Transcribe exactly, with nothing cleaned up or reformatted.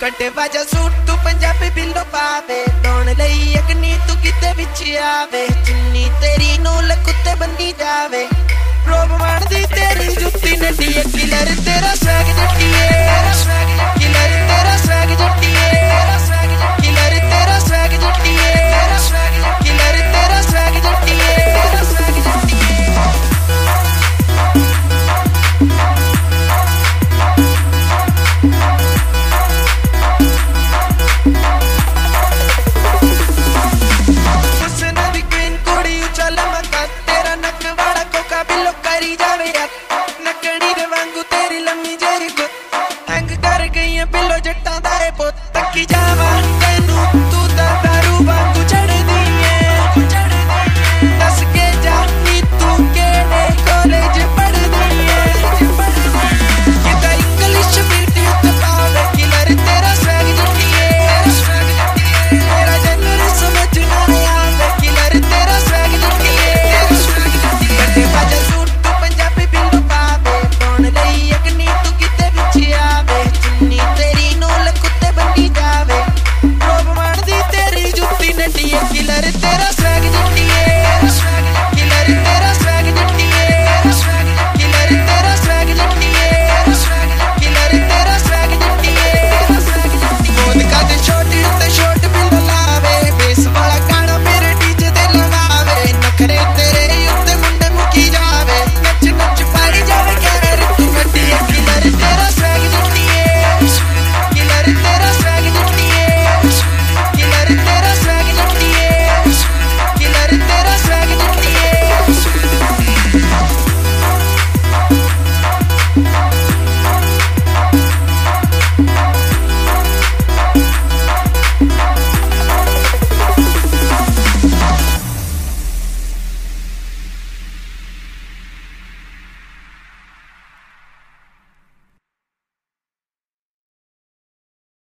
कटे बाजा सूट तू पंजाबी बिल्लो पावे डोन लई अगनी तू किते विच आवे चुन्नी तेरी नूल कुत्ते बन्नी जावे रोब मारदी तेरी जुत्ती नड्डी किलर तेरा स्वैग जट्टिए किलर तेरा स्वैग जट्टिए